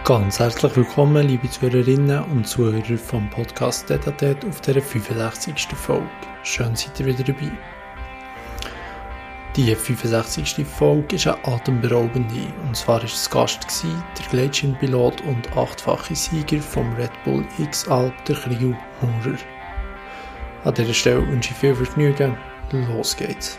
Ganz herzlich willkommen, liebe Zuhörerinnen und Zuhörer vom Podcast «Tête-à-Tête» auf der 65. Folge. Schön seid ihr wieder dabei. Die 65. Folge ist eine atemberaubende. Und zwar war es Gast der Gleitschirmpilot und 8-fache Sieger vom Red Bull X-Alp, der Clio Maurer. An dieser Stelle wünsche ich viel Vergnügen. Los geht's.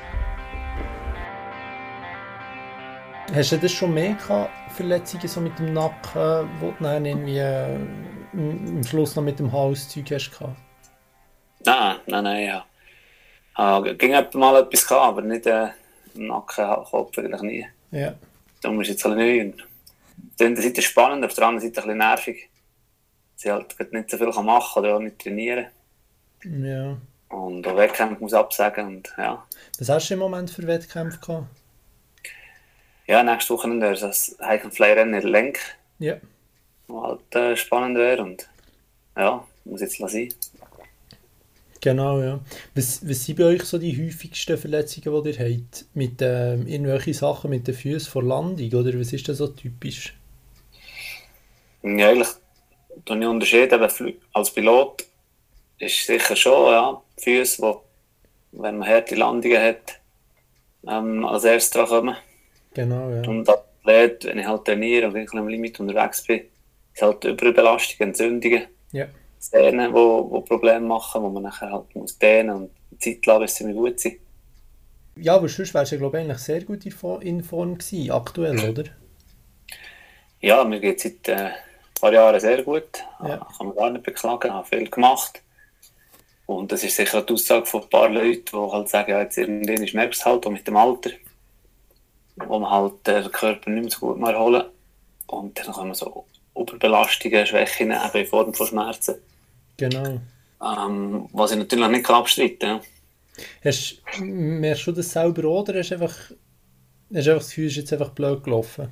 Hast du das schon mehr gehabt, Verletzungen so mit dem Nacken, wo du dann irgendwie am Schluss noch mit dem Halszeug hast gehabt? Nein, ja. Ging mal etwas gehabt, aber nicht im Nacken, Kopf eigentlich nie. Ja. Darum ist es jetzt neu. Und auf der einen Seite spannend, auf der anderen Seite ein bisschen nervig. Sie halt nicht so viel machen kann oder auch nicht trainieren. Ja. Und auch Wettkämpfe muss absagen und ja. Was hast du im Moment für Wettkämpfe gehabt? Ja, nächste Woche ist das Hike-and-Fly-Rennen in Lenk. Ja. Was halt spannend wäre und ja, muss jetzt sein. Genau, ja. Was sind bei euch so die häufigsten Verletzungen, die ihr habt? Mit irgendwelchen Sachen mit den Füßen vor Landung, oder was ist das so typisch? Ja, eigentlich tue ich unterscheiden, als Pilot ist sicher schon, ja, die Füße, wo, wenn man harte Landungen hat, als erstes dran kommen. Genau, ja. Und als Athlet, wenn ich halt trainiere und am Limit unterwegs bin, ist halt Überbelastung, Entzündungen, Ja. Sehnen, die Probleme machen, wo man nachher halt muss dehnen und Zeit lassen, bis sie mir gut sind. Ja, aber sonst wärst du, glaube ich, eigentlich sehr gut in Form gewesen, aktuell, oder? Ja, mir geht es seit ein paar Jahren sehr gut. Ja. Kann man gar nicht beklagen, habe viel gemacht. Und das ist sicher die Aussage von ein paar Leuten, die halt sagen, ja, jetzt irgendwann merkst du es halt auch mit dem Alter, wo man halt den Körper nicht mehr so gut erholen. Und dann kommen so Überbelastungen, Schwächen eben in Form von Schmerzen. Genau. Was ich natürlich nicht abstreiten kann. Merkst du das selber auch, oder hast du einfach das Gefühl, es ist jetzt einfach blöd gelaufen?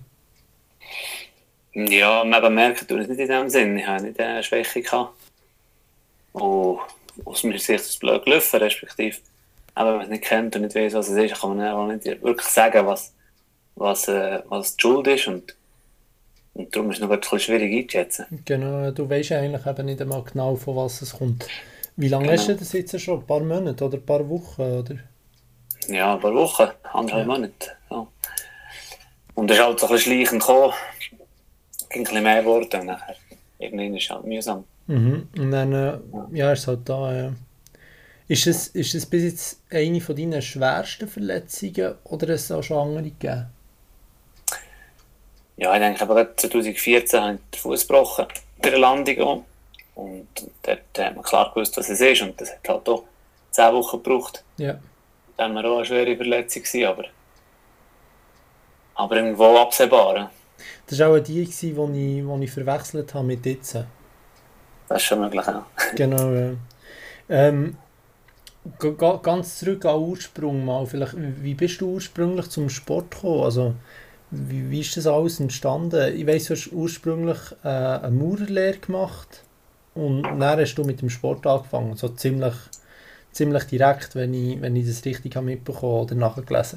Ja, man merkt es nicht in dem Sinn. Ich habe nicht eine Schwäche gehabt. Und aus meiner Sicht ist es blöd gelaufen, respektive, wenn man es nicht kennt und nicht weiss, was es ist, kann man auch nicht wirklich sagen, was die Schuld ist. Und darum ist es noch ein bisschen schwierig einzuschätzen. Genau, du weißt eigentlich eben nicht einmal genau, von was es kommt. Wie lange hast du das jetzt schon? Ein paar Monate oder ein paar Wochen? Oder? Ja, ein paar Wochen, 1,5 Monate. Ja. Und es ist halt so ein bisschen schleichend gekommen. Es ging ein bisschen mehr geworden und nachher irgendwann ist es halt mühsam. Mhm. Und dann ja, ist es halt da. Ja. Ist es bis jetzt eine von deinen schwersten Verletzungen oder hat es auch schon andere gegeben? Ja, ich denke, aber 2014 habe ich den Fuß gebrochen bei der Landung. Und dort hat man klar gewusst, was es ist. Und das hat halt auch 10 Wochen gebraucht. Ja. Dann war auch eine schwere Verletzung, aber irgendwo absehbar. Das war auch die, die ich verwechselt habe mit jetzt. Das ist schon möglich, ja. Genau, ja. Ganz zurück an den Ursprung mal. Vielleicht, wie bist du ursprünglich zum Sport gekommen? Also, wie ist das alles entstanden? Ich weiss, du hast ursprünglich eine Maurerlehre gemacht und dann hast du mit dem Sport angefangen. So ziemlich direkt, wenn ich das richtig habe mitbekommen oder nachgelesen.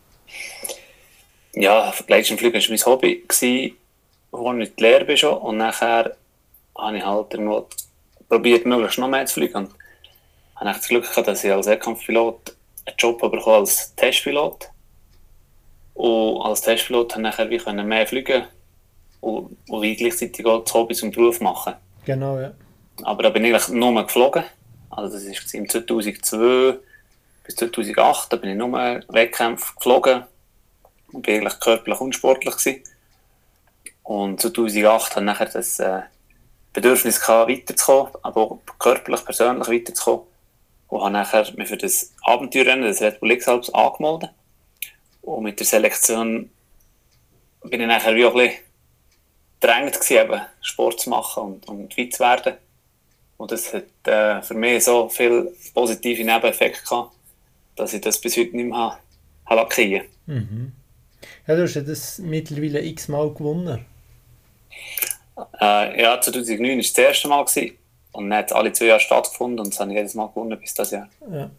Ja, Gleitschirmfliegen war mein Hobby, als ich in die Lehre bin schon. Und nachher habe ich halt irgendwo probiert, möglichst noch mehr zu fliegen. Und habe das Glück gehabt, dass ich als Wettkampfpilot einen Job bekommen als Testpilot. Und als Testpilot konnte ich nachher mehr fliegen und gleichzeitig auch das Hobby zum Beruf machen. Genau, ja. Aber da bin ich eigentlich nur geflogen. Also das war im 2002 bis 2008, da bin ich nur Wettkämpfe geflogen und bin eigentlich körperlich unsportlich gewesen. Und 2008 hatte ich nachher das Bedürfnis gehabt, weiterzukommen, aber auch körperlich, persönlich weiterzukommen. Und habe nachher mich für das Abenteuerrennen, das Red Bull X-Alp, angemeldet. Und mit der Selektion bin ich nachher wie auch ein bisschen gedrängt gewesen, Sport zu machen und weit zu werden. Und das hat für mich so viele positive Nebeneffekte gehabt, dass ich das bis heute nicht mehr lackieren. Mhm. Ja, du hast ja das mittlerweile x-mal gewonnen. Ja, 2009 war es das erste Mal gewesen. Und dann hat es alle 2 Jahre stattgefunden und es habe ich jedes Mal gewonnen bis das Jahr. Ja.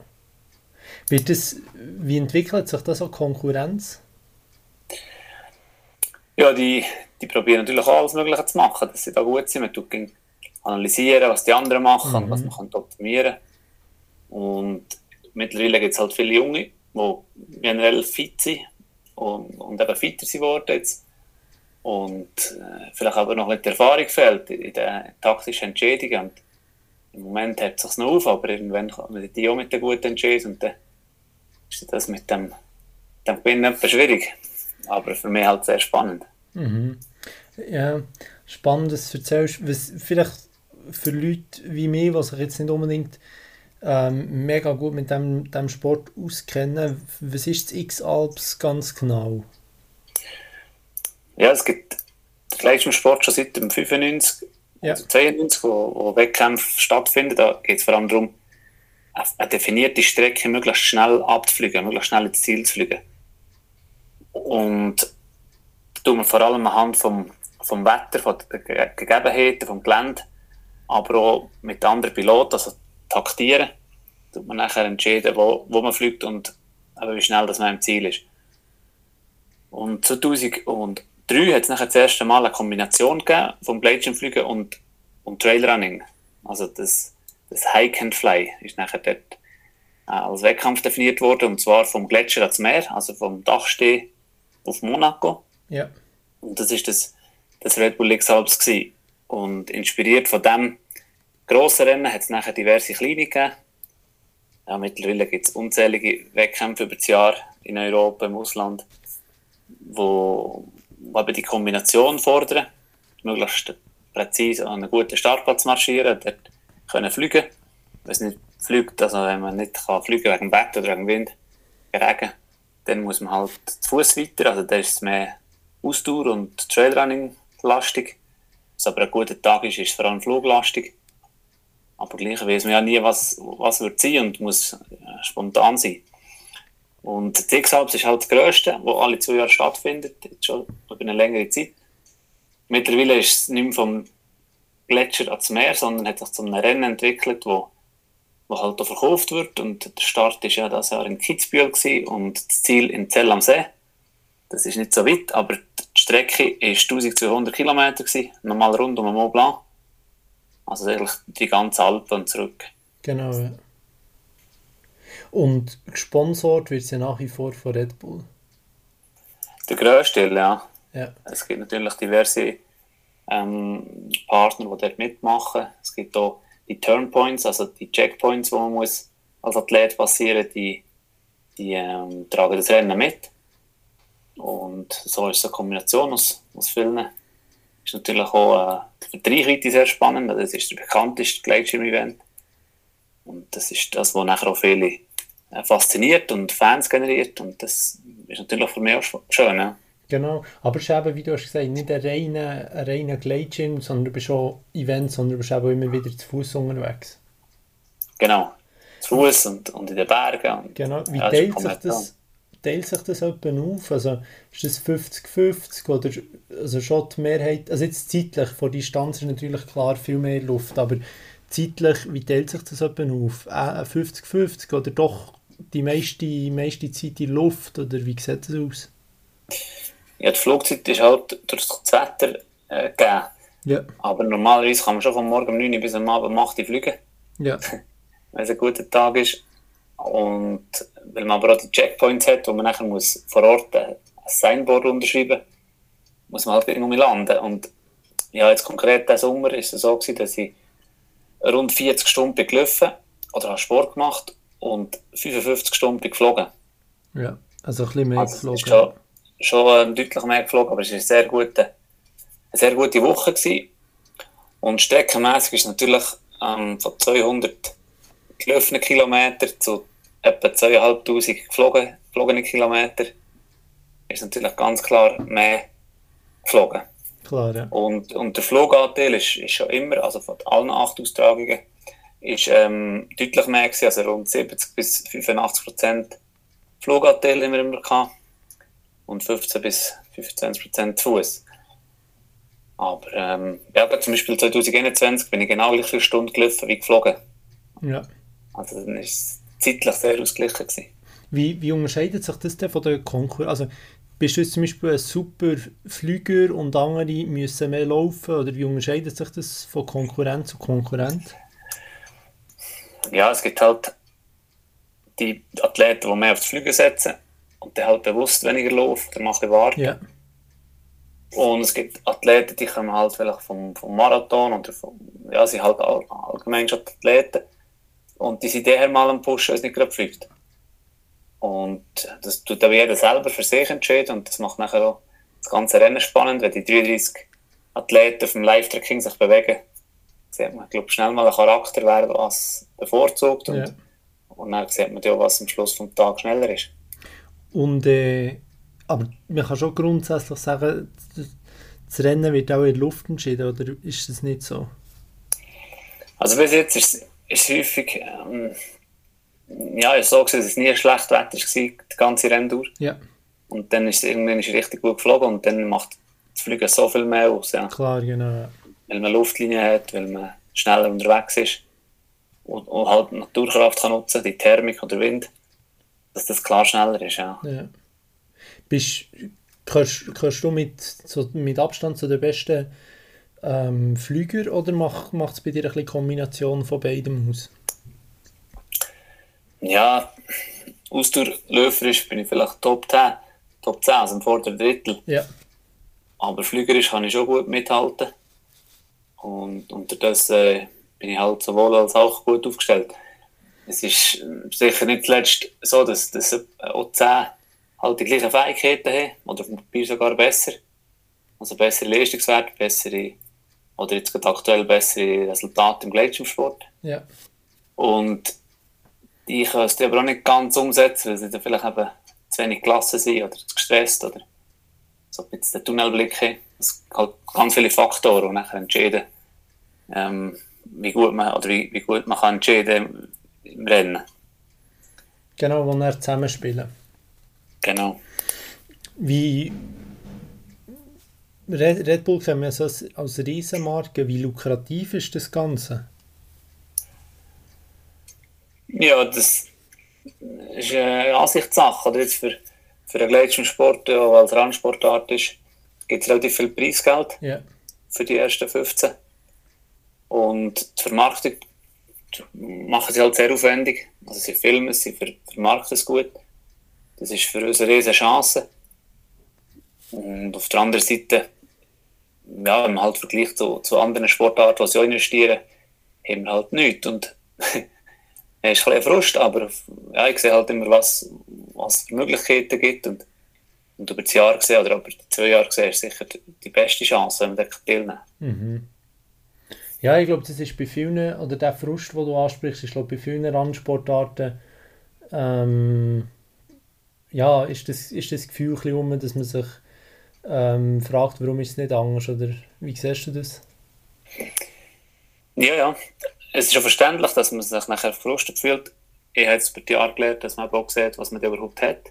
Wie entwickelt sich das so Konkurrenz? Ja, die die probieren natürlich auch alles Mögliche zu machen, dass sie da gut sind. Man tut analysieren, was die anderen machen und was man kann optimieren kann. Und mittlerweile gibt es halt viele Junge, die generell fit sind und eben fitter sind worden jetzt. Und vielleicht aber noch nicht die Erfahrung fehlt in den taktischen Entscheidungen. Und im Moment hebt es sich noch auf, aber irgendwann kommt man die auch mit den guten Entscheidungen und dann ist das mit dem Gewinnen etwas schwierig. Aber für mich halt sehr spannend. Mhm. Ja, Spannendes erzählst. Was vielleicht für Leute wie mich, die sich jetzt nicht unbedingt mega gut mit dem Sport auskennen, was ist das X-Alps ganz genau? Ja, es gibt den gleichen Sport schon seit dem 95, Ja. also 92, wo Wettkämpfe stattfinden. Da geht es vor allem darum, eine definierte Strecke möglichst schnell abzufliegen, möglichst schnell ins Ziel zu fliegen. Und da tut man vor allem anhand vom Wetter, von den Gegebenheiten, vom Gelände, aber auch mit anderen Piloten, also taktieren, tut man nachher entscheiden, wo man fliegt und wie schnell dass man im Ziel ist. Und 2003 hat es nachher das erste Mal eine Kombination gegeben vom Gleitschirmfliegen und Trailrunning. Also das Hike and Fly ist nachher dort als Wettkampf definiert worden, und zwar vom Gletscher ans Meer, also vom Dachstee auf Monaco. Ja. Und das ist das Red Bull X-Alps gewesen. Und inspiriert von dem grossen Rennen hat es nachher diverse kleine gegeben. Ja, mittlerweile gibt es unzählige Wettkämpfe über das Jahr in Europa, im Ausland, wo eben die Kombination fordern, möglichst präzise an einen guten Startplatz marschieren, dort können fliegen. Wenn es nicht fliegt, also wenn man nicht kann fliegen wegen Wetter oder wegen Wind, Regen, dann muss man halt zu Fuß weiter, also da ist es mehr Ausdauer und Trailrunning lastig. Was aber ein guter Tag ist, ist es vor allem fluglastig. Aber gleich weiß man ja nie, was wird sein und muss spontan sein. Und das X-Alps ist halt das Grösste, das alle 2 Jahre stattfindet, jetzt schon über eine längere Zeit. Mittlerweile ist es nicht mehr vom Gletscher ans Meer, sondern hat sich zu einem Rennen entwickelt, wo halt auch verkauft wird. Und der Start war ja dieses Jahr in Kitzbühel gewesen und das Ziel in Zell am See. Das ist nicht so weit, aber die Strecke war 1200 Kilometer gewesen, nochmal rund um den Mont Blanc. Also eigentlich die ganze Alpen und zurück. Genau, ja. Und gesponsert wird es ja nach wie vor von Red Bull. Der grösste, ja. Ja. Es gibt natürlich diverse Partner, die dort mitmachen. Es gibt auch die Turnpoints, also die Checkpoints, die man muss als Athlet passieren muss, die tragen das Rennen mit. Und so ist es eine Kombination aus vielen. Ist natürlich auch für die Reichweite sehr spannend. Das ist der bekannteste Gleitschirm-Event. Und das ist das, was nachher auch viele fasziniert und Fans generiert. Und das ist natürlich für mich auch schön. Ja. Genau, aber es ist eben, wie du hast gesagt, nicht ein reiner Gleitschirm, sondern du bist auch Event, sondern du bist eben immer wieder zu Fuß unterwegs. Genau, zu Fuß und in den Bergen. Und genau, wie ja, teilt sich das etwa auf? Also ist das 50-50 oder also schon die Mehrheit, also jetzt zeitlich, vor Distanz ist natürlich klar viel mehr Luft, aber zeitlich, wie teilt sich das etwa auf? 50-50 oder doch die meiste Zeit in Luft, oder wie sieht das aus? Ja, die Flugzeit ist halt durch das Wetter gegeben. Ja. Aber normalerweise kann man schon von morgen um 9 Uhr bis am Abend um 8 Uhr fliegen. Ja. Wenn es ein guter Tag ist. Und weil man aber auch die Checkpoints hat, wo man nachher muss vor Ort ein Signboard unterschreiben muss man halt irgendwo landen. Und ja, jetzt konkret diesen Sommer ist es so gewesen, dass ich rund 40 Stunden bin gelaufen oder habe Sport gemacht und 55 Stunden bin geflogen. Ja, also ein bisschen mehr geflogen. Es ist schon deutlich mehr geflogen, aber es war eine sehr gute Woche gewesen. Und streckenmässig ist es natürlich von 200 gelaufenen Kilometer zu etwa 2500 geflogene Kilometer ist natürlich ganz klar mehr geflogen. Klar, ja. Und der Fluganteil ist schon immer, also von allen 8 Austragungen, ist deutlich mehr gewesen, also rund 70-85% Fluganteil haben wir immer gehabt und 15-25% zu Fuß. Aber ja, zum Beispiel 2021 bin ich genau gleich viele Stunden gelaufen wie geflogen. Ja. Also dann war es zeitlich sehr ausgeglichen gewesen. Wie unterscheidet sich das denn von der Konkurrenz? Also bist du jetzt zum Beispiel ein super Flüger und andere müssen mehr laufen? Oder wie unterscheidet sich das von Konkurrent zu Konkurrent? Ja, es gibt halt die Athleten, die mehr aufs Fliegen setzen und dann halt bewusst weniger laufen, dann machen warten. Ja. Und es gibt Athleten, die kommen halt vielleicht vom Marathon oder ja, sie halt allgemein schon Athleten. Und die sind eher mal am Pushen, als nicht gerade fliegt. Und das tut aber jeder selber für sich entscheiden und das macht nachher auch das ganze Rennen spannend, wenn die 33 Athleten auf dem Live-Tracking sich bewegen. Sieht man, glaube schnell mal einen Charakter, wer was bevorzugt und dann sieht man ja, was am Schluss des Tages schneller ist. Und, aber man kann schon grundsätzlich sagen, das Rennen wird auch in der Luft entschieden, oder ist das nicht so? Also bis jetzt ist es häufig, ja, ich so gesehen, dass es nie schlecht Wetter war, die ganze Renndauer. Ja. Und dann ist es irgendwann richtig gut geflogen und dann macht das Fliegen so viel mehr aus. Ja. Klar, genau. Ja. Weil man Luftlinie hat, weil man schneller unterwegs ist und halt die Naturkraft kann nutzen, die Thermik oder Wind, dass das klar schneller ist. Ja. Ja. Gehörst du mit Abstand zu den besten Flüger oder macht es bei dir ein bisschen Kombination von beidem aus? Ja, ausdauerläuferisch bin ich vielleicht Top 10, also im vorderen Drittel. Ja. Aber fliegerisch kann ich schon gut mithalten. Und unter das bin ich halt sowohl als auch gut aufgestellt. Es ist sicher nicht zuletzt so, dass auch 10 halt die gleichen Fähigkeiten haben, oder auf dem Papier sogar besser. Also bessere Leistungswerte, oder jetzt gerade aktuell bessere Resultate im Gleitschirmsport. Ja. Und die können es aber auch nicht ganz umsetzen, weil sie dann vielleicht eben zu wenig gelassen sind oder zu gestresst oder so ein bisschen den Tunnelblick haben. Es gibt halt ganz viele Faktoren, die nachher entscheiden, wie gut man kann entscheiden im Rennen. Genau, wo wir zusammenspielen. Genau. Wie Red Bull kennen wir so als Riesenmarke. Wie lukrativ ist das Ganze? Ja, das ist eine Ansichtssache. Oder jetzt für einen Gleitschirmsport, der als Randsportart ist, gibt es relativ viel Preisgeld für die ersten 15. Und die Vermarktung machen sie halt sehr aufwendig. Also sie filmen es, sie vermarkten es gut. Das ist für uns eine riesige Chance. Und auf der anderen Seite, ja, wenn man halt vergleicht zu anderen Sportarten, die sie auch investieren, haben wir halt nichts. Und es ist ein bisschen Frust, aber ja, ich sehe halt immer, was es für Möglichkeiten gibt. Und über das Jahr gesehen oder über die 2 Jahre gesehen ist sicher die beste Chance, wenn man da teilnehmen kann. Mhm. Ja, ich glaube, das ist bei vielen, oder der Frust, den du ansprichst, ist glaube bei vielen Randsportarten ja, ist das Gefühl ein bisschen dass man sich fragt, warum ist es nicht anders, oder wie siehst du das? Ja. Es ist ja verständlich, dass man sich nachher gefrustet fühlt. Ich habe jetzt über die Jahre gelernt, dass man auch sieht, was man überhaupt hat.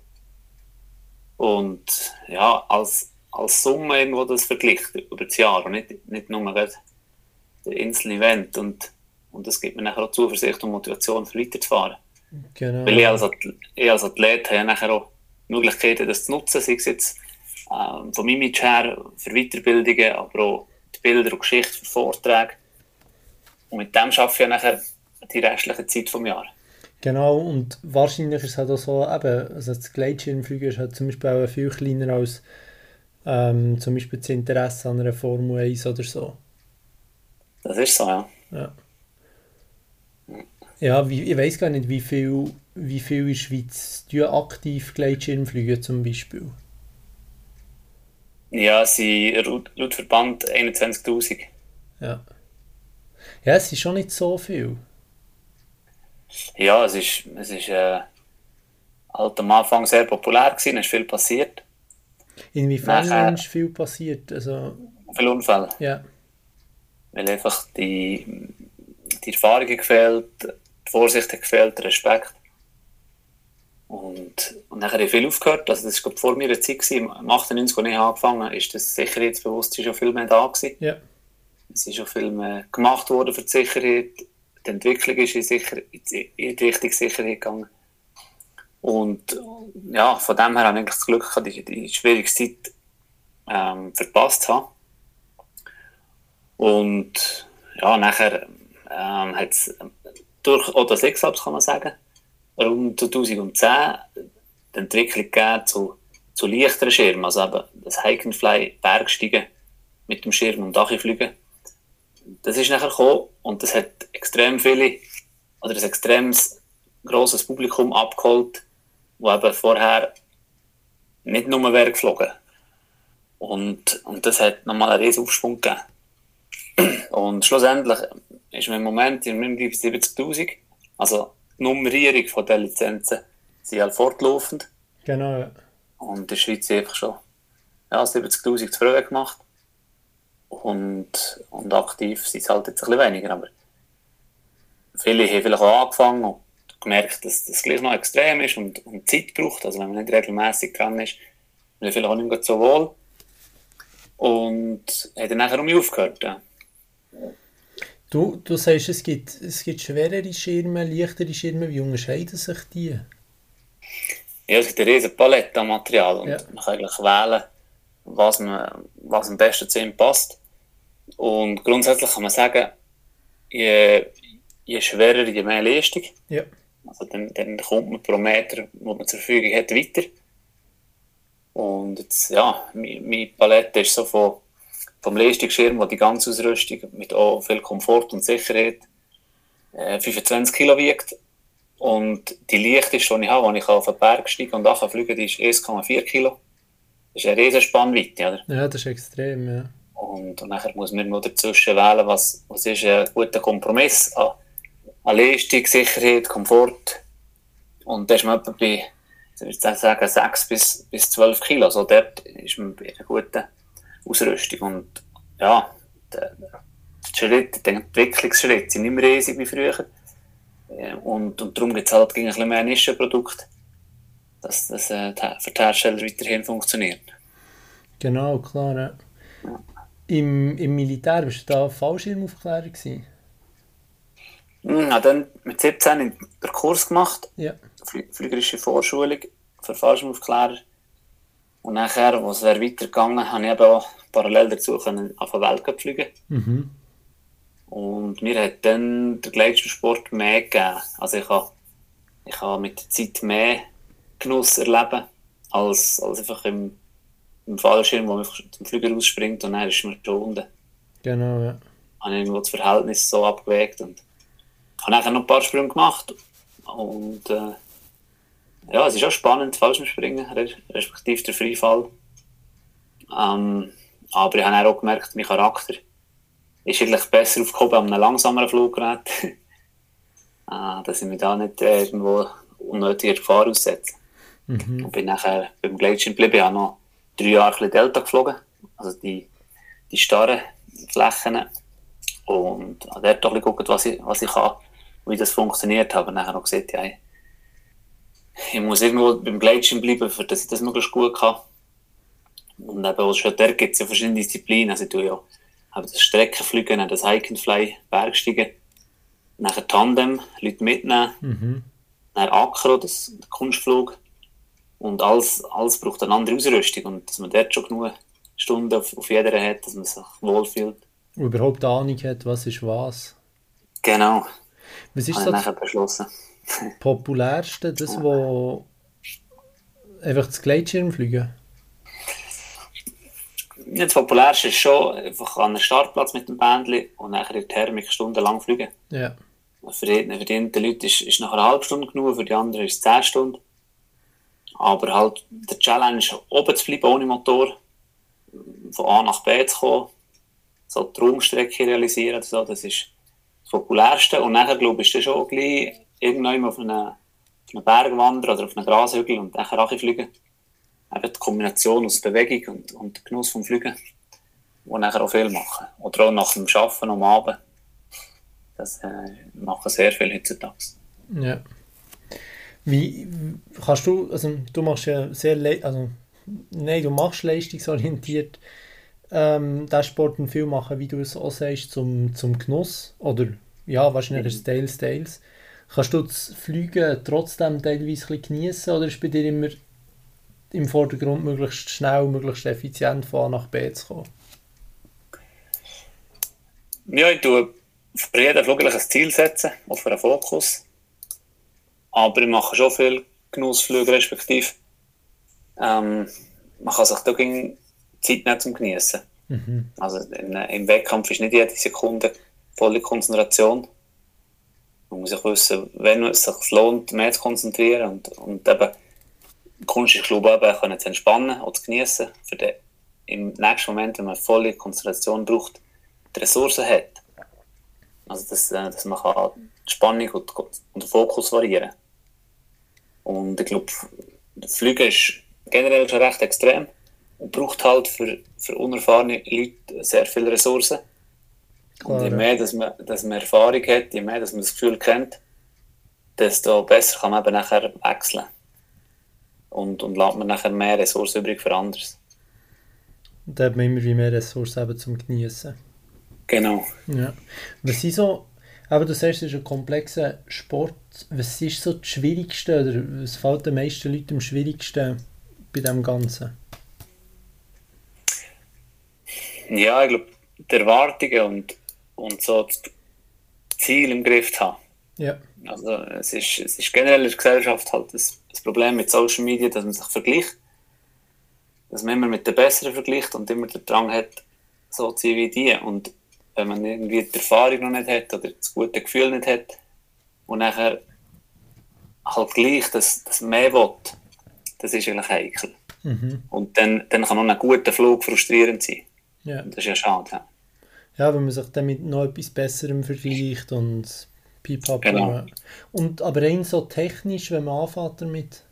Und ja, als Summe irgendwo das vergleicht über das Jahr und nicht nur der einzelne Event. Und das gibt mir nachher auch Zuversicht und Motivation, für weiterzufahren. Genau. Weil ich als Athlet habe ja nachher auch Möglichkeiten, das zu nutzen, sei es jetzt vom Image her für Weiterbildungen, aber auch die Bilder und Geschichten für Vorträge. Und mit dem arbeite ich ja nachher die restliche Zeit vom Jahr. Genau, und wahrscheinlich ist es halt auch so, eben, also das Gleitschirmfliegen ist halt zum Beispiel auch viel kleiner als zum Beispiel das Interesse an einer Formel 1 oder so. Das ist so, ja. Ja, ich weiss gar nicht, wie viel in der Schweiz aktiv Gleitschirmfliegen zum Beispiel. Ja, es sind laut Verband 21'000. Ja. Ja, es ist schon nicht so viel. Ja, es ist halt am Anfang sehr populär gewesen, es ist viel passiert. Inwiefern ist viel passiert? Also, viele Unfälle. Ja. Weil einfach die Erfahrung gefehlt, die Vorsicht gefehlt, der Respekt. Und nachher habe ich viel aufgehört. Also das war vor meiner Zeit gewesen. Im 98, als ich angefangen habe, ist das Sicherheitsbewusstsein schon viel mehr da gewesen. Ja. Es ist schon viel mehr gemacht worden für die Sicherheit. Die Entwicklung ist in die Richtung Sicherheit gegangen. Und ja, von dem her habe ich eigentlich das Glück gehabt, die schwierige Zeit verpasst zu haben. Und ja, nachher hat es durch oder 6 kann man sagen, rund 2010 die Entwicklung gegeben zu leichteren Schirmen, also eben das Hike and Fly, Bergsteigen mit dem Schirm und Dachfliegen. Das ist nachher gekommen und das hat extrem viele, oder ein extrem grosses Publikum abgeholt, das eben vorher nicht nur wäre geflogen. Und das hat nochmal einen riesen Aufschwung gegeben. Und schlussendlich ist man im Moment in meinem Bereich 70'000. Also die Nummerierung von der Lizenzen sind halt fortlaufend. Genau, ja. Und in der Schweiz einfach schon 70'000 zu früh gemacht. Und aktiv sind es halt jetzt ein bisschen weniger. Aber viele haben vielleicht auch angefangen und gemerkt, dass das gleich noch extrem ist und Zeit braucht. Also wenn man nicht regelmäßig dran ist, ist man vielleicht auch nicht mehr so wohl. Und hat dann nachher um mich aufgehört. Ja. Du sagst, es gibt schwerere Schirme, leichtere Schirme. Wie unterscheiden sich die? Ja, es gibt eine riesige Palette an Material und Ja. man kann eigentlich wählen, was am besten zu ihm passt. Und grundsätzlich kann man sagen, je schwerer, je mehr Leistung. Ja. Also dann kommt man pro Meter, wo man zur Verfügung hat, weiter. Und jetzt, ja, meine Palette ist so vom Leistungsschirm, wo die ganze Ausrüstung mit auch viel Komfort und Sicherheit 25 Kilo wiegt. Und die leichteste, die ich habe, die ich auf den Berg steigen und fliegen, die ist 1,4 Kilo. Das ist eine riesen Spannweite, oder? Ja, das ist extrem, ja. Und nachher muss man nur dazwischen wählen, was ist ein guter Kompromiss an Leistung, Sicherheit, Komfort. Und da ist man etwa bei, ich würde sagen, 6 bis 12 Kilo. Also dort ist man bei einer guten Ausrüstung. Und ja, die Entwicklungsschritte sind nicht mehr riesig wie früher. Und darum gibt es halt ein bisschen mehr Nischenprodukte, dass das für die Hersteller weiterhin funktioniert. Genau, klar, ja. Im Militär warst du da Fallschirmaufklärer gewesen? Ich habe dann mit 17 den Kurs gemacht, Ja. fliegerische Vorschulung für Fallschirmaufklärer. Und nachher, als es weitergegangen habe ich eben auch parallel dazu auf den Weltcup fliegen. Mhm. Und mir hat dann der Gleitschirmsport mehr gegeben. Also ich habe mit der Zeit mehr Genuss erleben, als einfach im Fallschirm, wo man zum Flüger rausspringt und dann ist man schon unten. Genau, ja. Ich habe irgendwo das Verhältnis so abgewägt und habe nachher noch ein paar Sprünge gemacht. Und ja, es ist auch spannend, Fallschirmspringen, respektive der Freifall. Aber ich habe auch gemerkt, mein Charakter ist eigentlich besser aufgehoben an einem langsameren Fluggerät. Dass ich mich da nicht irgendwo unnötiger Gefahr aussetze. Mhm. Und bin nachher beim Gleitschirm geblieben. Ich habe noch 3 Jahre Delta geflogen, also die starren Flächen. Und habe dort auch geguckt, was ich kann, wie das funktioniert. Aber nachher noch gesagt, ja, ich muss irgendwo beim Gleitschirm bleiben, für dass ich das möglichst gut kann. Und eben schon dort gibt es ja verschiedene Disziplinen. Also ich tue ja das Streckenfliegen, das Hike and Fly, Bergsteigen, nachher Tandem, Leute mitnehmen, Mhm. dann Acro, der Kunstflug. Und alles braucht eine andere Ausrüstung. Und dass man dort schon genug Stunden auf jeder hat, dass man sich wohlfühlt. Und überhaupt Ahnung hat, was ist was. Genau, Was ist habe so ich das nachher beschlossen. Populärste, das, wo einfach das Gleitschirmfliegen? Das Populärste ist schon einfach an einem Startplatz mit dem Bändchen und nachher in der Thermik stundenlang fliegen. Ja. Für die einen Leute ist nachher eine halbe Stunde genug, für die anderen ist es 10 Stunden. Aber halt der Challenge ist, oben zu bleiben ohne Motor, von A nach B zu kommen, so die Raumstrecke realisieren, so, das ist das Populärste. Und nachher, glaube ich, ist das schon gleich irgendwann auf einen Berg wandern oder auf einen Grashügel und nachher fliegen. Eben die Kombination aus Bewegung und Genuss vom Fliegen, die nachher auch viel machen. Oder auch nach dem Arbeiten am Abend. Das machen sehr viele heutzutage. Ja. Wie kannst du, also du machst ja sehr, du machst leistungsorientiert den Sport und viel machen, wie du es auch sagst, zum Genuss. Oder ja, wahrscheinlich ist es Teils. Kannst du das Fliegen trotzdem teilweise ein bisschen geniessen oder ist bei dir immer im Vordergrund möglichst schnell, möglichst effizient von A nach B zu kommen? Ja, ich tue für jeden Flug ein Ziel setzen, auf einen Fokus. Aber ich mache schon viel Genussflüge, respektive man kann sich da Zeit nehmen zum Geniessen. Also im Wettkampf ist nicht jede Sekunde volle Konzentration. Man muss sich wissen, wenn es sich lohnt, mehr zu konzentrieren und eben die Kunst ist, glaube ich, eben, zu entspannen und zu geniessen, für den im nächsten Moment, wenn man volle Konzentration braucht, die Ressourcen hat. Also dass man kann die Spannung und den Fokus variieren. Und ich glaube, das Fliegen ist generell schon recht extrem und braucht halt für unerfahrene Leute sehr viele Ressourcen. Klar, und je mehr dass man Erfahrung hat, je mehr dass man das Gefühl kennt, desto besser kann man eben nachher wechseln. Und lässt man nachher mehr Ressourcen übrig für anderes. Und da hat man immer mehr Ressourcen eben zum Geniessen. Genau. Ja. Was sind so, aber du sagst, es ist ein komplexer Sport. Was ist so das Schwierigste oder was fällt den meisten Leuten am schwierigsten bei dem Ganzen? Ja, ich glaube, die Erwartungen und so das Ziel im Griff zu haben. Ja. Also es ist generell in der Gesellschaft halt das Problem mit Social Media, dass man sich vergleicht, dass man immer mit den Besseren vergleicht und immer den Drang hat, so zu sein wie die. Und wenn man irgendwie die Erfahrung noch nicht hat oder das gute Gefühl nicht hat und nachher halt gleich das mehr will, das ist eigentlich heikel. Und dann kann auch ein guter Flug frustrierend sein. Ja. Das ist ja schade. Ja. Ja, wenn man sich damit noch etwas Besserem vergleicht und Pipapo. Genau. Und aber rein so technisch, wenn man anfängt damit?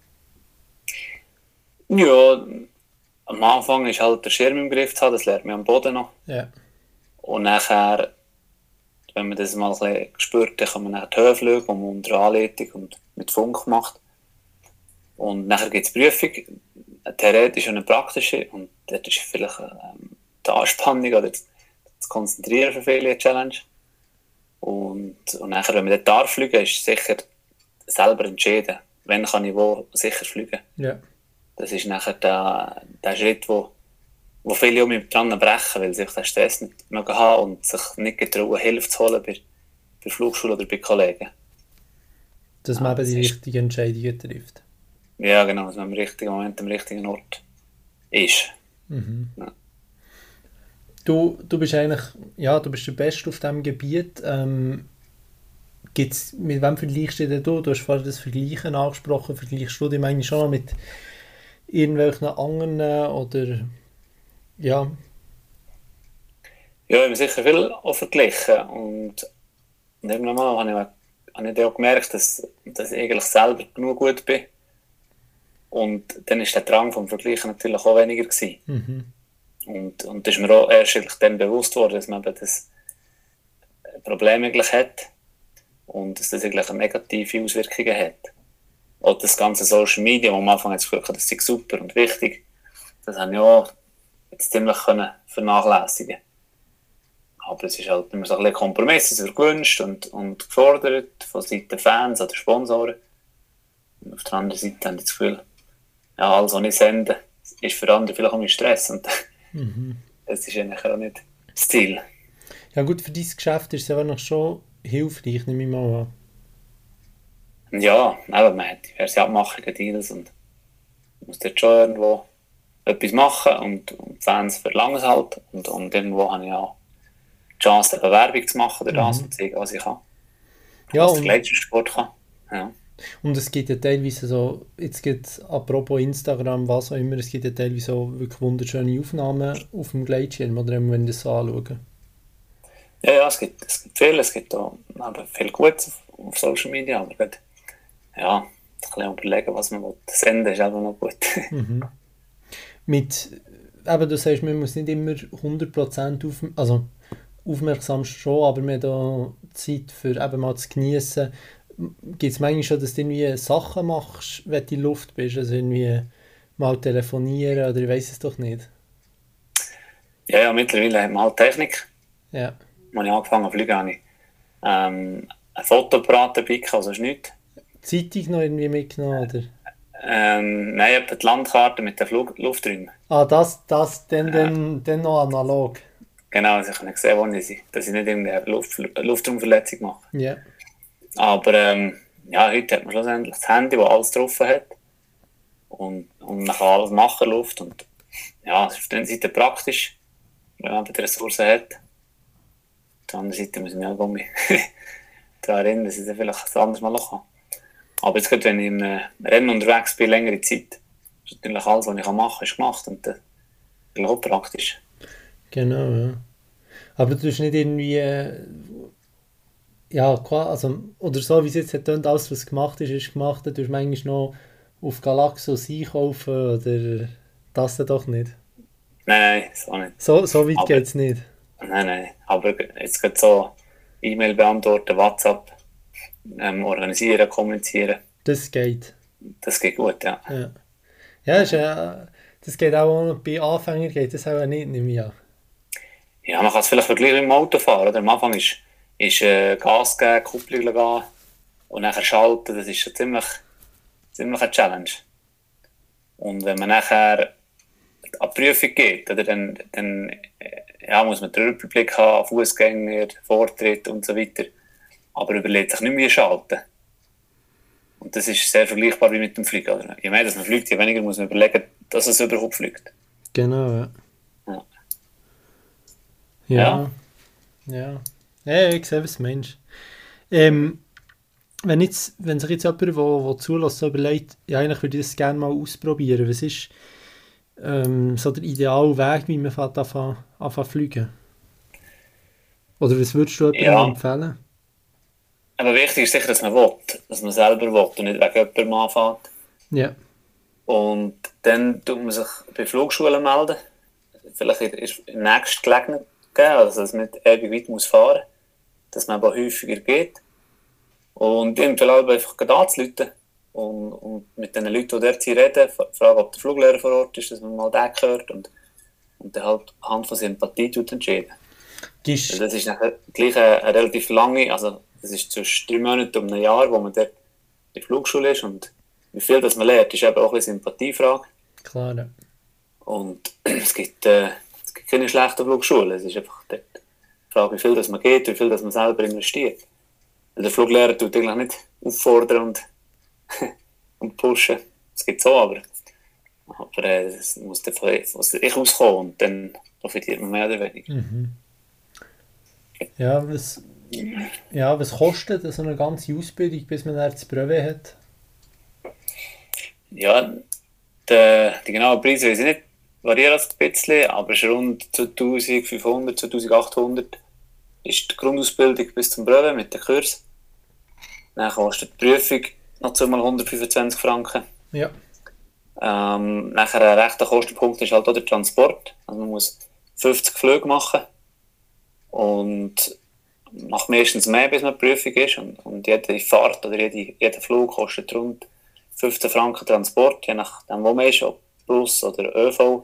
Ja, am Anfang ist halt der Schirm im Griff zu haben, das lernt man am Boden noch. Ja. Und nachher, wenn man das mal ein bisschen spürt, dann kann man nachher die Höhe fliegen, die man unter Anleitung und mit Funk macht. Und nachher gibt es Prüfung, eine theoretische und eine praktische. Und dort ist vielleicht die Anspannung oder das Konzentrieren für viele eine Challenge. Und nachher, wenn man dort darf fliegen, ist sicher selber entschieden, wann kann ich wo sicher fliegen. Ja. Das ist nachher der Schritt, wo viele um mich dran brechen, weil sie den Stress nicht mehr haben und sich nicht getrauen, Hilfe zu holen bei Flugschule oder bei Kollegen. Dass man eben die richtigen Entscheidungen trifft. Ja, genau, dass man im richtigen Moment am richtigen Ort ist. Ja. Du bist eigentlich, ja, du bist der Beste auf diesem Gebiet. Mit wem vergleichst du dich denn du? Du hast vorhin das Vergleichen angesprochen. Vergleichst du dich eigentlich schon noch mit irgendwelchen anderen oder ja? Ja, ich habe sicher viel auch verglichen und irgendwann mal habe ich auch gemerkt, dass ich eigentlich selber genug gut bin. Und dann ist der Drang vom Vergleichen natürlich auch weniger gewesen. Und das ist mir auch erst dann bewusst worden, dass man eben das Problem eigentlich hat und dass das eigentlich eine negative Auswirkungen hat. Auch das ganze Social Media, wo am Anfang jetzt gedacht das ist super und wichtig, das habe ich auch jetzt ziemlich vernachlässigen. Aber es ist halt immer so ein bisschen Kompromiss, es wird gewünscht und gefordert von Seiten der Fans oder Sponsoren. Und auf der anderen Seite habe ich das Gefühl, ja, alles, was ich sende, ist für andere vielleicht auch mein Stress. Und das ist eigentlich auch nicht das Ziel. Ja gut, für dein Geschäft ist es aber noch schon hilfreich, nehme ich mal an. Ja, aber man hat diverse Abmachungen, Deals und muss dort schon irgendwo etwas machen und die Fans verlangen es halt. Und irgendwo habe ich auch die Chance, eine Bewerbung zu machen oder das zu zeigen, was ich kann. Ja, was der Leistungssport kann. Ja. Und es gibt ja teilweise so, jetzt gibt es apropos Instagram, was auch immer, es gibt ja teilweise so wirklich wunderschöne Aufnahmen auf dem Gleitschirm, oder wenn wir das so anschauen. Ja, es gibt viel, es gibt auch viel Gutes auf Social Media, aber gut, ja, ein bisschen überlegen, was man senden will, ist einfach noch gut. Aber du sagst, man muss nicht immer 100% aufmerksam schon, aber man hat auch Zeit für eben mal zu geniessen. Gibt es manchmal schon, dass du irgendwie Sachen machst, wenn du in der Luft bist, also irgendwie mal telefonieren oder ich weiß es doch nicht. Ja, mittlerweile haben wir halt Technik. Ja. Als ich angefangen habe zu fliegen, habe ich eine ein Fotoapparat dabei, also sonst nichts. Zeitung noch irgendwie mitgenommen, oder? Nein, etwa die Landkarte mit den Lufträumen. Ah, dann noch analog. Genau, also ich habe gesehen, wo ich bin, dass ich nicht irgendeine Luftraumverletzung mache. Ja. Aber ja, heute hat man schlussendlich das Handy, das alles drauf hat. Und man kann alles machen, Luft. Und ja, es ist auf der einen Seite praktisch, wenn man die Ressourcen hat. Auf der anderen Seite muss ich mich auch daran erinnern, dass ich das vielleicht ein anderes Mal noch kann. Aber jetzt gerade, wenn ich im Rennen unterwegs bin, längere Zeit, ist natürlich alles, was ich machen kann, ist gemacht. Und das ist auch praktisch. Genau, ja. Aber du hast nicht irgendwie, ja, also, oder so wie es jetzt hat, alles was gemacht ist gemacht. Du hast manchmal noch auf Galaxus einkaufen oder das dann doch nicht. Nein, so nicht. So weit geht es nicht. Nein. Aber jetzt geht so E-Mail beantworten, WhatsApp organisieren, kommunizieren. Das geht. Das geht gut, ja. Ja, das geht auch noch, bei Anfängern geht das auch nicht, nehme ich an. Ja, man kann es vielleicht vergleichen mit dem Autofahren. Oder? Am Anfang ist Gas geben, Kupplung gehen und nachher schalten. Das ist schon ziemlich eine Challenge. Und wenn man nachher an die Prüfung geht, oder, dann muss man den Überblick haben, Fußgänger, Vortritt und so weiter. Aber überlegt sich nicht mehr schalten. Und das ist sehr vergleichbar wie mit dem Fliegen. Oder? Je mehr dass man fliegt, je weniger muss man überlegen, dass es überhaupt fliegt. Genau, ja. Ja, ich sehe, was du meinst. Wenn sich jetzt jemand, der zulässt, so überlegt, ja, eigentlich würde ich das gerne mal ausprobieren. Was ist so der ideale Weg, wie man anfangen zu fliegen? Oder was würdest du jemandem empfehlen? Aber wichtig ist sicher, dass man will, dass man selber will und nicht wegen jemandem anfängt. Ja. Und dann tut man sich bei Flugschulen melden. Vielleicht in nächstgelegenen, also dass man nicht ewig weit muss fahren muss, dass man aber häufiger geht. Und ich empfehle einfach anzurufen und mit den Leuten, die dort reden, fragen, ob der Fluglehrer vor Ort ist, dass man mal den hört und dann halt anhand von Sympathie entscheiden. Also das ist nachher gleich eine relativ lange, also das ist zwischen 3 Monaten und einem Jahr, wo man dort in der Flugschule ist und wie viel das man lernt, ist eben auch eine Sympathiefrage. Klar, ja. Und es gibt keine schlechten Flugschulen, es ist einfach die Frage, wie viel das man geht, wie viel das man selber investiert. Weil der Fluglehrer tut eigentlich nicht auffordern und pushen, es gibt so, aber es muss dann von ich auskommen und dann profitiert man mehr oder weniger. Mhm. Was kostet so eine ganze Ausbildung, bis man dann das Brevet hat? Ja, die genauen Preise weiß ich nicht, variieren ein bisschen, aber es ist rund 2500, 2800 ist die Grundausbildung bis zum Brevet mit dem Kurs. Dann kostet die Prüfung noch zweimal 125 Franken. Ja. Nachher ein rechter Kostenpunkt ist halt auch der Transport. Also man muss 50 Flüge machen und macht meistens mehr, bis man die Prüfung ist. Und jede Fahrt oder jeder Flug kostet rund 15 Franken Transport, je nachdem, wo man ist, ob Bus oder ÖV.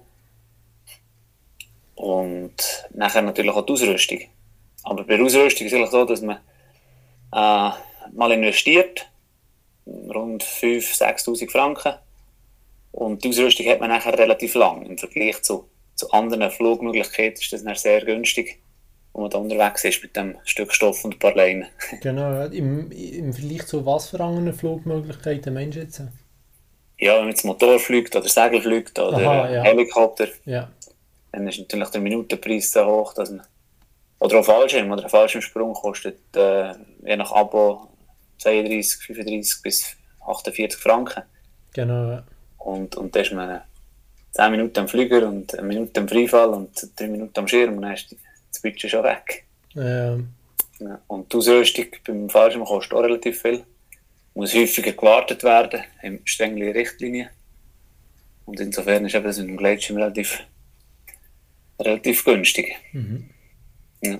Und nachher natürlich auch die Ausrüstung. Aber bei der Ausrüstung ist es so, dass man mal investiert, rund 5.000, 6.000 Franken. Und die Ausrüstung hat man nachher relativ lang. Im Vergleich zu anderen Flugmöglichkeiten ist das dann sehr günstig, wo man da unterwegs ist mit dem Stück Stoff und ein paar Leinen. Genau, ja. Im Vergleich zu was für anderen Flugmöglichkeiten meinst du jetzt? Ja, wenn man jetzt Motor fliegt oder Segel fliegt oder Helikopter, dann ist natürlich der Minutenpreis so hoch, dass man oder auch ein Fallschirmsprung kostet je nach Abo 32, 35 bis 48 Franken. Genau, ja. Und da ist man 10 Minuten am Flieger und 1 Minute am Freifall und 3 Minuten am Schirm und dann ist das Budget schon weg. Ja, und die Ausrüstung beim Fallschirm kostet auch relativ viel. Muss häufiger gewartet werden, in strengen Richtlinien. Und insofern ist eben das mit dem Gleitschirm relativ günstig. Mhm. Ja.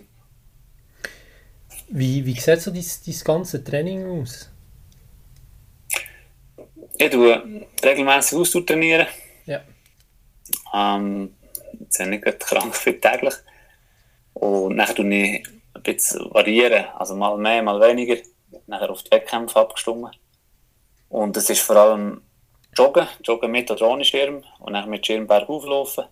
Wie sieht so dein ganze Training aus? Ich tue regelmässig Ausdauertrainieren. Ja. Jetzt bin ich nicht krank für täglich. Und dann tue ich ein bisschen variieren, also mal mehr, mal weniger. nachher auf die Wettkämpfe abgestimmt. Und es ist vor allem Joggen mit oder ohne Schirm und dann mit Schirm bergauf laufen.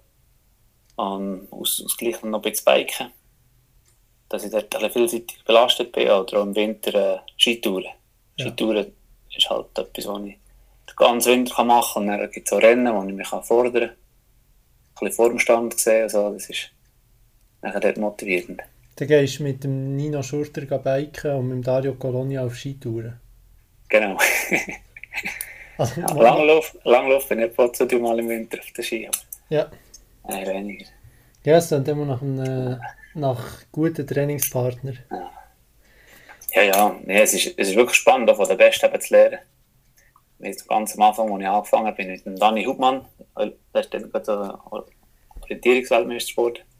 Ausgleichen noch ein bisschen Biken, dass ich dort ein bisschen vielseitig belastet bin. Oder auch im Winter Skitouren. Ja. Skitouren ist halt etwas, was ich den ganzen Winter machen kann. Und dann gibt es auch Rennen, wo ich mich fordern kann. Ein bisschen vor dem Stand sehen. Also das ist nachher dort motivierend. Dann gehst du mit dem Nino Schurter biken und mit dem Dario Colonia auf Skitouren. Genau. Also, ja, Langlauf bin ich etwa 2 Mal im Winter auf der Ski. Ja. Nein, weniger. Ja, es klingt immer nach guten Trainingspartner. Ja. Nee, es ist wirklich spannend, auch von den Besten zu lernen. Ganz am Anfang, als ich angefangen habe, bin ich mit dem Dani Hubmann, der ist dann gerade Orientierungsweltmeistersport.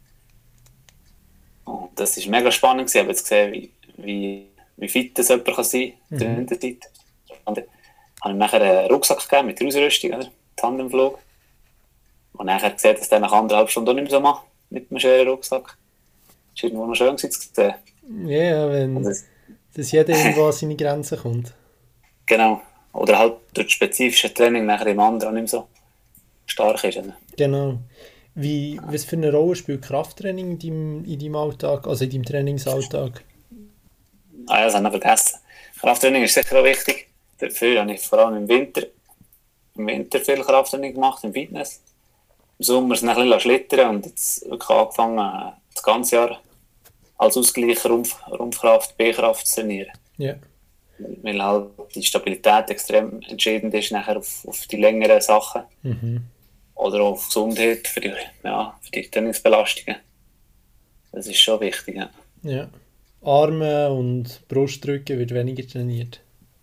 Und das war mega spannend. Ich habe jetzt gesehen, wie fit das jemand kann sein kann in der Winterzeit. Und dann habe ich nachher einen Rucksack gegeben mit der Ausrüstung, oder? Tandemflug. Und nachher gesehen, dass der nach 1,5 Stunden auch nicht mehr so macht, mit einem schweren Rucksack. Das war irgendwo noch schön zu sehen. Ja, wenn dass jeder irgendwo an seine Grenzen kommt. Genau. Oder halt durch das spezifische Training nachher im anderen auch nicht mehr so stark ist. Oder? Genau. Was für eine Rolle spielt Krafttraining in deinem Alltag, also in deinem Trainingsalltag? Ja, das habe ich vergessen. Krafttraining ist sicher auch wichtig. Dafür habe ich vor allem im Winter viel Krafttraining gemacht, im Fitness. Im Sommer ist es ein bisschen schlittern und jetzt wirklich angefangen, das ganze Jahr als Ausgleich Rumpfkraft, B-Kraft zu trainieren. Ja. Weil halt die Stabilität extrem entscheidend ist nachher auf die längeren Sachen. Oder auch auf Gesundheit für die Trainingsbelastungen. Das ist schon wichtig. Ja. Arme und Brustdrücken wird weniger trainiert.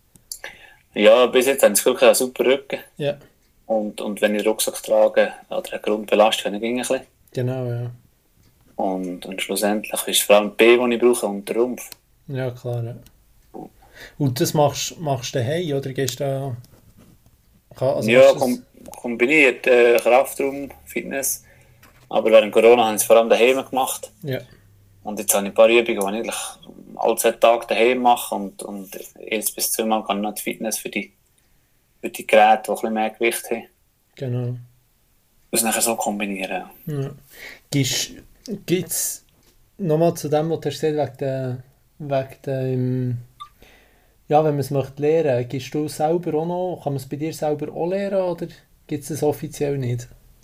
Ja, bis jetzt haben sie wirklich einen super Rücken. Ja. Und wenn ich den Rucksack trage, oder eine Grundbelastung, dann ging ein bisschen. Genau, ja. Und schlussendlich ist es vor allem B, den ich brauche, und der Rumpf. Ja, klar, ja. Und das machst du daheim, oder gehst du da... Also ja, kombiniert Kraftraum, Fitness. Aber während Corona haben sie es vor allem daheim gemacht. Ja. Und jetzt habe ich ein paar Übungen, die ich eigentlich alle 2 Tage daheim mache. Und 1 bis 2 Mal kann ich noch die Fitness für die Geräte, die ein bisschen mehr Gewicht haben. Genau. Das nachher so kombinieren. Ja. Gibt es nochmal zu dem, was du hast gesagt hast, wegen dem ja, wenn man es möchte lernen, gibst du selber auch noch, kann man es bei dir selber auch lernen oder gibt es das offiziell nicht?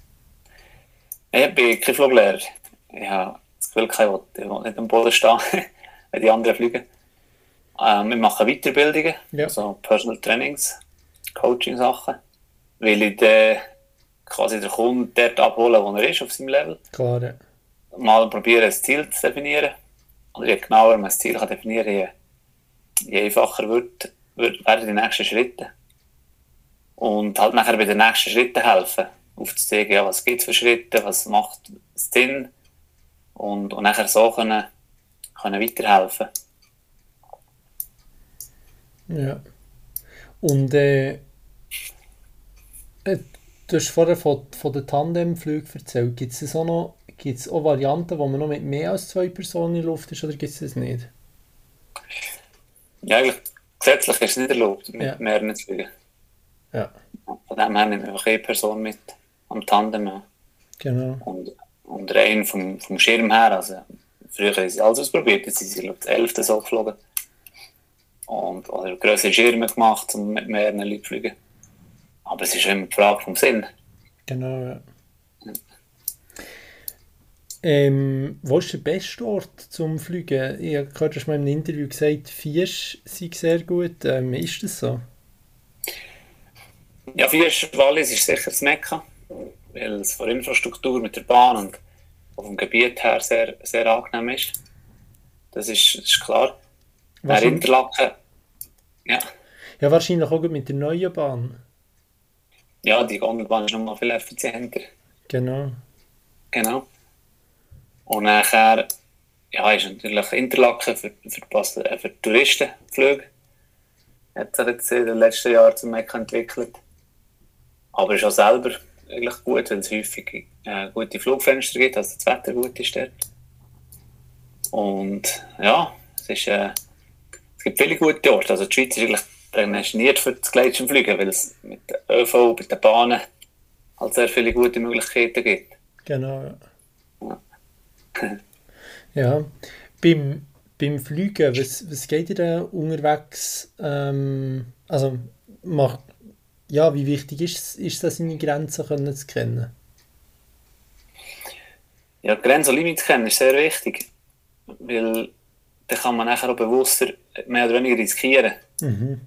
Ich bin kein Fluglehrer. Ich habe das Gefühl, ich will nicht am Boden stehen, wenn die anderen fliegen. Wir machen Weiterbildungen, also Personal Trainings, Coaching-Sachen, weil ich dann quasi den Kunden dort abholen, wo er ist, auf seinem Level. Klar, ja. Mal probieren, ein Ziel zu definieren. Oder je genauer man das Ziel kann definieren, je einfacher werden die nächsten Schritte. Und halt nachher bei den nächsten Schritten helfen. Aufzuzeigen, ja, was gibt es für Schritte, was macht Sinn. Und nachher so können weiterhelfen. Ja. Und du hast vorher von den Tandemflügen erzählt. Gibt es auch Varianten, wo man noch mit mehr als 2 Personen in der Luft ist, oder gibt es das nicht? Ja, eigentlich gesetzlich ist es nicht erlaubt, mit mehreren zu fliegen. Ja. Von dem her nimmt man einfach eine Person mit am Tandem. Genau. Und rein vom Schirm her, also früher haben sie alles ausprobiert, jetzt sind sie das 11. so geflogen. Oder grössere Schirme gemacht, um mit mehreren Leuten zu fliegen. Aber es ist immer die Frage vom Sinn. Genau, ja. Wo ist der beste Ort zum Fliegen? Ich habe gehört, du hast mal in einem Interview gesagt, Fiesch sei sehr gut. Ist das so? Ja, Fiesch Wallis ist sicher das Mekka, weil es von der Infrastruktur mit der Bahn und vom Gebiet her sehr, sehr angenehm ist. Das ist klar. Interlaken, ja. Ja, wahrscheinlich auch mit der neuen Bahn. Ja, die Gondelbahn ist nochmal viel effizienter. Genau. Und nachher ist natürlich Interlaken für Touristenflüge. Hat sich jetzt in den letzten Jahren zum Mekka entwickelt. Aber ist auch selber eigentlich gut, weil es häufig gute Flugfenster gibt, also das Wetter gut ist dort. Und ja, es gibt gibt viele gute Orte. Also die Schweiz ist eigentlich prädestiniert für das Gleitschirmfliegen, weil es mit der ÖV, mit den Bahnen halt sehr viele gute Möglichkeiten gibt. Genau. Ja. Ja. Beim Fliegen, was geht dir da unterwegs? Also, ja, wie wichtig ist das, seine Grenzen zu kennen? Ja, Grenzen und Limits kennen ist sehr wichtig, weil dann kann man nachher auch bewusster mehr oder weniger riskieren. Mhm.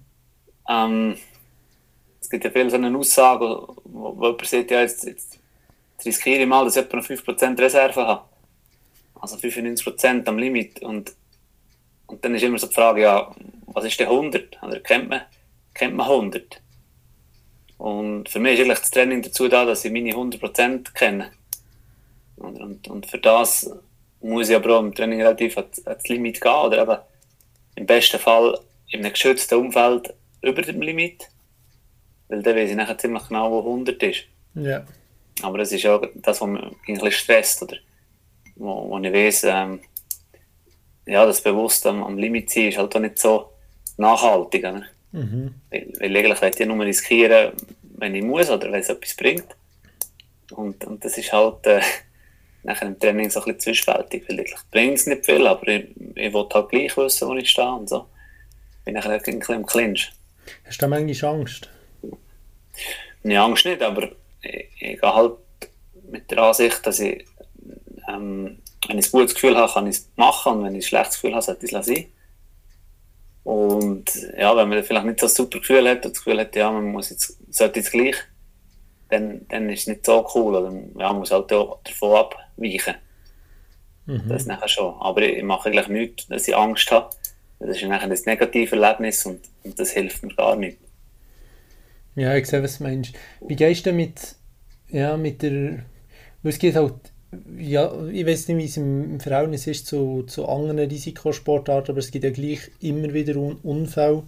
Es gibt ja viele so eine Aussage, wo jemand sagt, ja, jetzt riskiere ich mal, dass ich etwa noch 5% Reserve habe. Also 95% am Limit. Und dann ist immer so die Frage, ja, was ist denn 100? Oder kennt man 100? Und für mich ist eigentlich das Training dazu da, dass ich meine 100% kenne. Und für das muss ich aber auch im Training relativ ans Limit gehen. Oder eben im besten Fall in einem geschützten Umfeld über dem Limit. Weil dann weiß ich nachher ziemlich genau, wo 100 ist. Ja. Aber das ist auch das, was mich ein bisschen stresst. Oder wo ich weiss, ja, das bewusst am Limit sein ist halt auch nicht so nachhaltig. Oder? Mhm. Weil eigentlich will ich nur riskieren, wenn ich muss oder wenn es etwas bringt. Und das ist halt nachher im Training so ein bisschen zwiespältig. Vielleicht bringt es nicht viel, aber ich will halt gleich wissen, wo ich stehe. Und so. Bin nachher ein bisschen im Clinch. Hast du da manchmal Angst? Nee, Angst nicht, aber ich gehe halt mit der Ansicht, dass ich, wenn ich ein gutes Gefühl habe, kann ich es machen, und wenn ich ein schlechtes Gefühl habe, sollte ich es sein. Und ja, wenn man vielleicht nicht so ein super Gefühl hat und das Gefühl hat, ja, sollte jetzt gleich, dann ist es nicht so cool. Oder ja, man muss halt auch davon abweichen. Mhm. Das nachher schon. Aber ich mache eigentlich nichts, dass ich Angst habe. Das ist nachher ein negatives Erlebnis und das hilft mir gar nicht. Ja, ich sehe, was du meinst. Wie gehst du mit der... Weil es geht halt... Ja, ich weiß nicht, wie es im Verhältnis ist zu anderen Risikosportarten, aber es gibt ja gleich immer wieder Unfälle.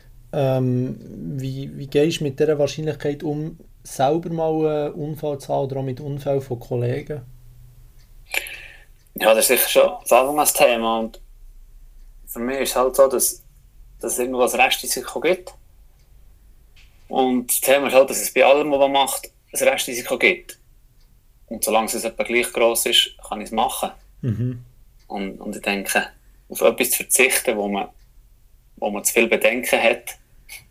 Wie gehst du mit dieser Wahrscheinlichkeit um, selber mal einen Unfall zu haben oder auch mit Unfällen von Kollegen? Ja, das ist sicher schon von Anfang an das Thema. Und für mich ist es halt so, dass es irgendwo ein Restrisiko gibt. Und das Thema ist halt, dass es bei allem, was man macht, ein Restrisiko gibt. Und solange es etwa gleich gross ist, kann ich es machen. Mhm. Und ich denke, auf etwas zu verzichten, wo man zu viel Bedenken hat,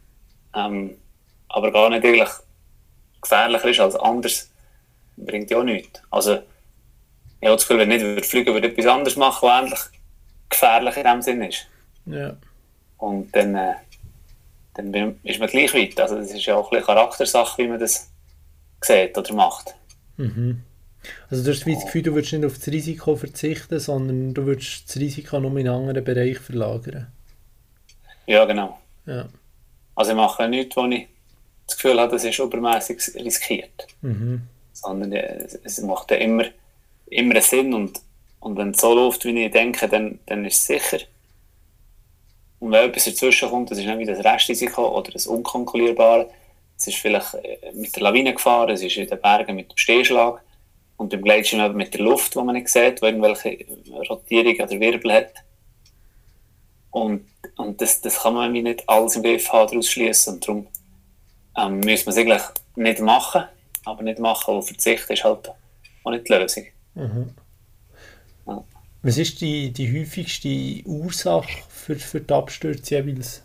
aber gar nicht eigentlich gefährlicher ist als anders, bringt ja auch nichts. Also, ich habe das Gefühl, wenn ich nicht fliegen würde, ich etwas anderes machen, was eigentlich gefährlich in dem Sinn ist. Ja. Und dann ist man gleich weit. Also, das ist ja auch ein bisschen Charaktersache, wie man das sieht oder macht. Mhm. Also du hast das Gefühl, du würdest nicht auf das Risiko verzichten, sondern du würdest das Risiko nur in einen anderen Bereich verlagern. Ja, genau. Ja. Also ich mache nichts, wo ich das Gefühl habe, das ist übermäßig riskiert. Mhm. Sondern es macht ja immer einen Sinn und wenn es so läuft, wie ich denke, dann ist es sicher. Und wenn etwas dazwischen kommt, das ist nicht wie das Restrisiko oder das Unkontrollierbare. Es ist vielleicht mit der Lawine gefahren, es ist in den Bergen mit dem Stehschlag und im Gleitschirm eben mit der Luft, die man nicht sieht, die irgendwelche Rotierung oder Wirbel hat. Und das kann man nicht alles im Griff haben, daraus schließen. Und darum müssen wir es eigentlich nicht machen. Aber nicht machen und verzichten ist halt auch nicht die Lösung. Mhm. Ja. Was ist die häufigste Ursache für die Abstürze jeweils?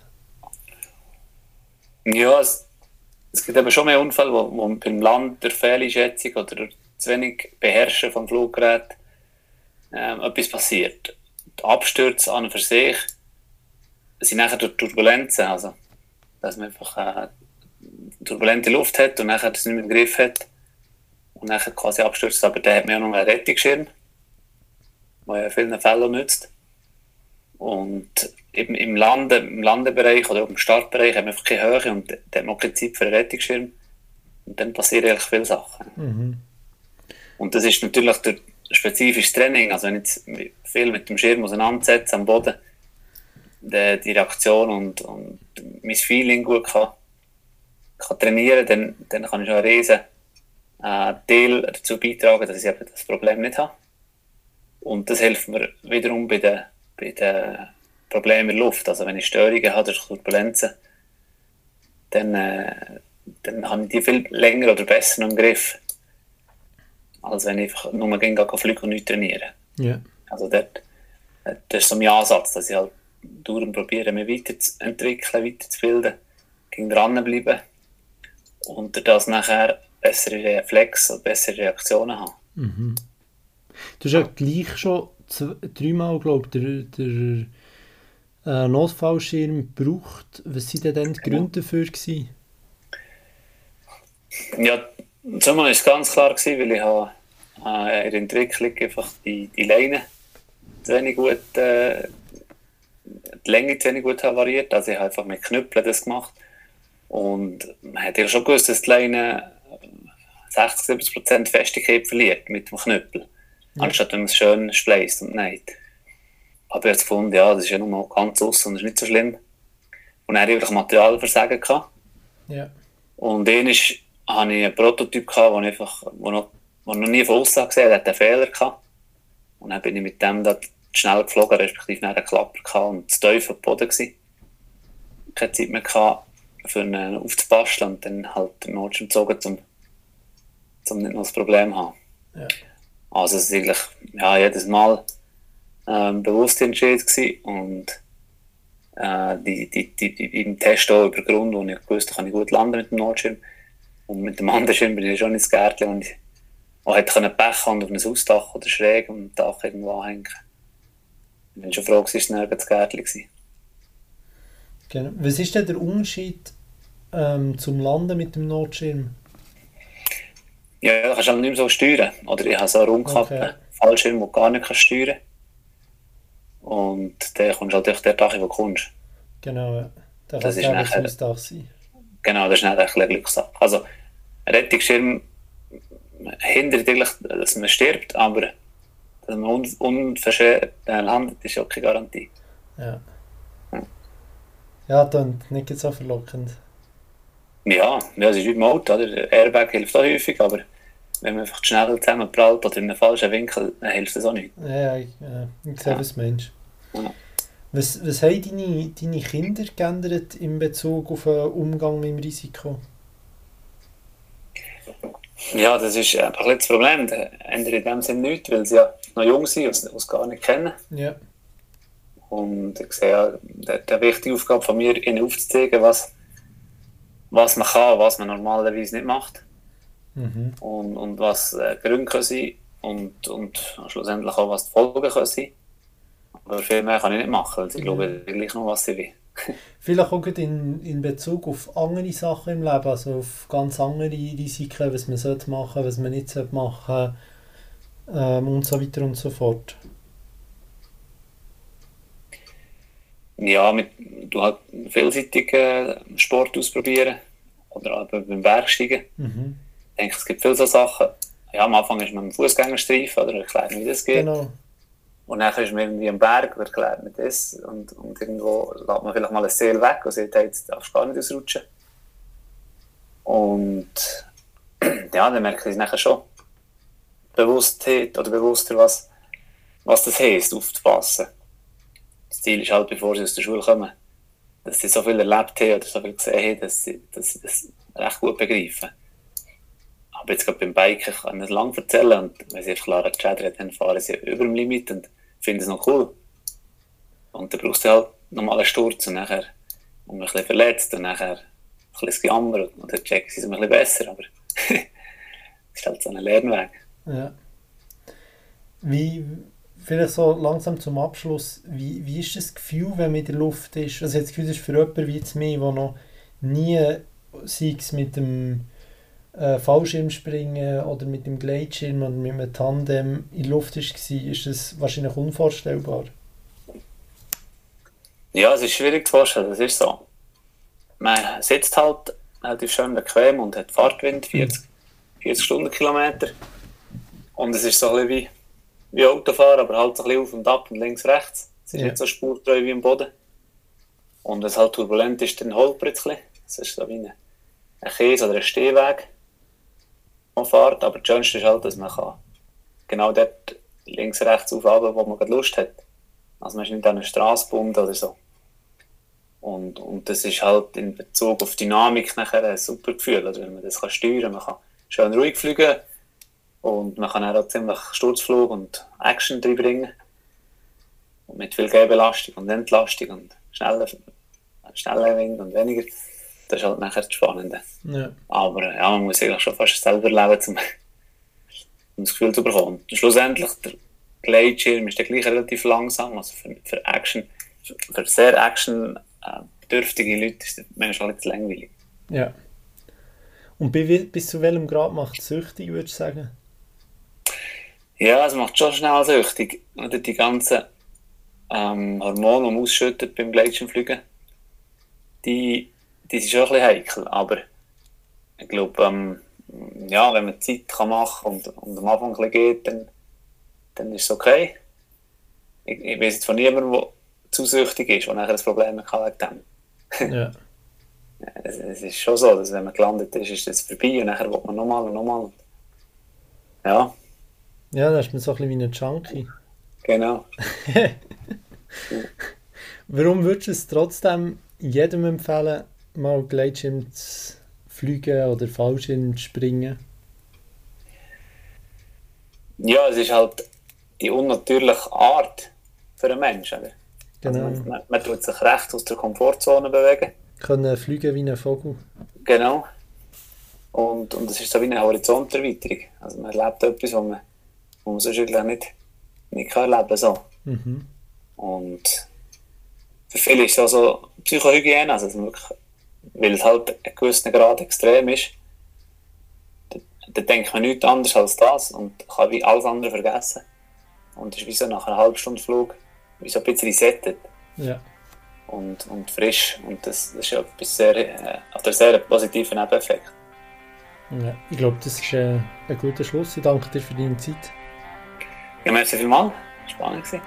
Ja, es gibt eben schon mehr Unfälle, wo beim Land der Fehleinschätzung oder durch zu wenig Beherrschen vom Fluggerät etwas passiert. Die Abstürze an und für sich sind nachher durch Turbulenzen, also dass man einfach turbulente Luft hat und nachher das nicht mehr im Griff hat und nachher quasi abstürzt. Aber da hat man ja noch einen Rettungsschirm, der ja in vielen Fällen nützt. Und eben im Landebereich oder auch im Startbereich haben wir einfach keine Höhe und da hat man auch keine Zeit für einen Rettungsschirm. Und dann passieren eigentlich viele Sachen. Mhm. Und das ist natürlich durch spezifisches Training. Also wenn ich jetzt viel mit dem Schirm auseinandersetze am Boden, die Reaktion und mein Feeling gut kann trainieren, dann kann ich schon einen riesen Teil dazu beitragen, dass ich eben das Problem nicht habe. Und das hilft mir wiederum bei den Probleme in der Luft. Also wenn ich Störungen habe durch Turbulenzen, dann habe ich die viel länger oder besser im Griff, als wenn ich einfach nur fliegen und nicht trainieren. Ja. Also das ist so mein Ansatz, dass ich halt dauernd probiere, mich weiterzuentwickeln, weiterzubilden, dranbleiben und durch das nachher bessere Reflexe und bessere Reaktionen haben. Mhm. Du hast ja gleich schon 3-mal, glaube ich, der Notfallschirm gebraucht. Was waren denn die Gründe dafür gewesen? Ja, zumal war es ganz klar gewesen, weil ich in der Entwicklung einfach die Leine zu wenig gut, die Länge zu wenig gut variiert. Also ich habe einfach mit Knüppeln das gemacht. Und man hat ja schon gewusst, dass die Leine 60-70% Festigkeit verliert mit dem Knüppel. Ja. Anstatt wenn man es schön spleißt und näht. Aber ich habe jetzt gefunden, ja, das ist ja nur mal ganz aus und das ist nicht so schlimm. Und dann hatte ich Materialversagen gehabt. Ja. Und dann hatte ich einen Prototyp gehabt, wo noch nie von außen gesehen hat, einen Fehler gehabt. Und dann bin ich mit dem da schnell geflogen, respektive einen Klapper gehabt und zu tief auf dem Boden gewesen. Keine Zeit mehr gehabt, für ihn aufzubasteln und dann halt den Notschirm gezogen, um nicht noch das Problem zu haben. Ja. Also es war eigentlich jedes Mal bewusst entschieden gewesen und im Test auch über den Grund, wo ich gewusst habe, kann ich gut landen mit dem Notschirm. Und mit dem anderen Schirm bin ich schon ins Gärtchen und ich hätte Pech haben auf ein Hausdach oder schräg am Dach irgendwo anhängen. Ich bin schon froh, dass es neben das Gärtchen war. Genau. Was ist denn der Unterschied zum Landen mit dem Notschirm? Ja, du kannst halt nicht mehr so steuern. Oder ich habe so einen Rundkappen, Fallschirm, den du gar nicht steuern kannst. Und dann kommst du halt durch den Dach, wo du kommst. Genau, ja. Da das kann es ein Hausdach sein. Genau, das ist nicht echt eine Glückssache. Also, ein Rettungsschirm hindert eigentlich, dass man stirbt, aber dass man unverschämt landet, ist auch keine Garantie. Ja. Ja, das ist nicht so verlockend. Ja, es ist wie im Auto, oder? Der Airbag hilft auch häufig, aber wenn man einfach schnell zusammenprallt oder in einem falschen Winkel, dann hilft das auch nicht. Ja, ich sehe, was du meinst. Ja. Was haben deine Kinder geändert in Bezug auf den Umgang mit dem Risiko? Ja, das ist ein bisschen das Problem. Die ändern in dem Sinne nichts, weil sie ja noch jung sind und es gar nicht kennen. Ja. Und ich sehe ja, die wichtige Aufgabe von mir, ihnen aufzuzeigen, was man kann, was man normalerweise nicht macht. Mhm. Und was Gründe können sein und schlussendlich auch, was die Folgen können sein. Aber viel mehr kann ich nicht machen, weil sie glauben gleich noch, was sie will. Vielleicht auch in Bezug auf andere Sachen im Leben, also auf ganz andere Risiken, was man sollte machen, was man nicht sollte machen und so weiter und so fort. Ja, du halt vielseitigen Sport ausprobieren oder aber beim Bergsteigen. Mhm. Ich denke, es gibt viele so Sachen. Ja, am Anfang ist man im Fußgängerstreifen oder erklärt mir, wie das geht. Genau. Und dann ist man irgendwie am Berg und erklärt mir das. Und irgendwo lässt man vielleicht mal ein Seil weg und sagt, hey, jetzt darfst du gar nicht ausrutschen. Und ja, dann merke ich nachher schon Bewusstheit oder bewusster, was das heisst, aufzupassen. Das Ziel ist halt, bevor sie aus der Schule kommen, dass sie so viel erlebt haben oder so viel gesehen haben, dass sie das recht gut begreifen. Aber jetzt gerade beim Biken, ich kann es lang erzählen und wenn sie einfach klar Schäden hat, dann fahren sie über dem Limit und finden es noch cool. Und dann brauchst du halt nochmal einen Sturz und nachher ein bisschen verletzt und nachher ein bisschen Gejammer und dann checken sie es ein bisschen besser, aber das ist halt so ein Lernweg. Ja. Vielleicht so langsam zum Abschluss, wie ist das Gefühl, wenn man in der Luft ist? Also das Gefühl, das ist für jemanden wie jetzt mich, der noch nie, sei es mit dem Fallschirmspringen oder mit dem Gleitschirm oder mit einem Tandem in der Luft war, ist das wahrscheinlich unvorstellbar. Ja, es ist schwierig zu vorstellen, das ist so. Man sitzt halt relativ schön bequem und hat Fahrtwind, 40 Stundenkilometer. Und es ist so ein bisschen wie Autofahren, aber halt so ein bisschen auf und ab und links, rechts. Es ist nicht so spurtreu wie im Boden. Und wenn es halt turbulent ist, dann holpert es ein bisschen. Es ist so wie ein Käse oder ein Stehweg, man fährt. Aber das Schönste ist halt, dass man kann genau dort links, rechts, auf, runter, wo man gerade Lust hat, Also man ist nicht an eine Strasse gebunden oder so. Und das ist halt in Bezug auf Dynamik nachher ein super Gefühl, also wenn man das steuern kann. Man kann schön ruhig fliegen und man kann auch ziemlich Sturzflug und Action reinbringen. Und mit viel Gehbelastung und Entlastung und schneller Wind und weniger. Das ist halt nachher das Spannende. Ja. Aber ja, man muss eigentlich schon fast selber leben, um das Gefühl zu bekommen. Und schlussendlich, der Gleitschirm ist dann gleich relativ langsam. Also für sehr actionbedürftige Leute ist das manchmal ein bisschen langweilig. Ja. Und bis zu welchem Grad macht es süchtig, würdest du sagen? Ja, es macht schon schnell süchtig. Oder die ganzen Hormone, die man ausschüttet beim Gleitschirmfliegen, die sind schon ein bisschen heikel. Aber ich glaube, ja, wenn man Zeit machen kann und am Anfang ein bisschen geht, dann ist es okay. Ich weiß jetzt von niemandem, der zu süchtig ist, der nachher ein Problem hat wegen dem. Ja. Es ist schon so, dass wenn man gelandet ist, ist das vorbei und nachher will man nochmal und nochmal. Ja. Ja, dann ist man so ein bisschen wie ein Junkie. Genau. Warum würdest du es trotzdem jedem empfehlen, mal Gleitschirm zu fliegen oder Fallschirm zu springen? Ja, es ist halt die unnatürliche Art für einen Menschen. Oder? Genau. Also man tut sich recht aus der Komfortzone bewegen. Können fliegen wie ein Vogel. Genau. Und es ist so wie eine Horizonterweiterung. Also man erlebt etwas, was man sonst eigentlich nicht kann erleben so. Mhm. Und für viele ist es auch so Psychohygiene, also wirklich, weil es halt einen gewissen Grad extrem ist, dann denkt man nichts anderes als das und kann wie alles andere vergessen. Und es ist wie so nach einer halben Stunde Flug, wie so ein bisschen resettet. Ja. Und frisch. Und das ist ja etwas sehr positiven Nebeneffekt. Ja, ich glaube, das ist ein guter Schluss. Ich danke dir für deine Zeit. Ja, merci vielmals. Spannend gewesen.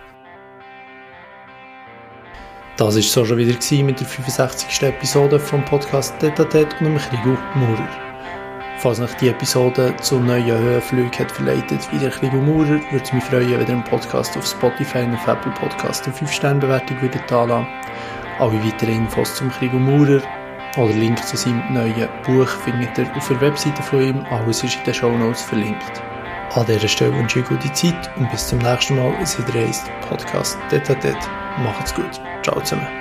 Das war es so schon wieder mit der 65. Episode vom Podcast Tête-à-Tête und dem Krigo Maurer. Falls euch die Episode zum neuen Höhenflug hat verleitet wie der Krigo Maurer, würde es mich freuen, wenn ihr den Podcast auf Spotify und auf Apple Podcast eine 5-Sterne-Bewertung würdet anlassen. Alle weiteren Infos zum Krigo Maurer oder Link zu seinem neuen Buch findet ihr auf der Webseite von ihm. Alles ist in den Shownotes verlinkt. An dieser Stelle wünsche ich gute Zeit und bis zum nächsten Mal, es wieder heisst Podcast Tête-à-Tête. Macht's gut. Ciao zusammen.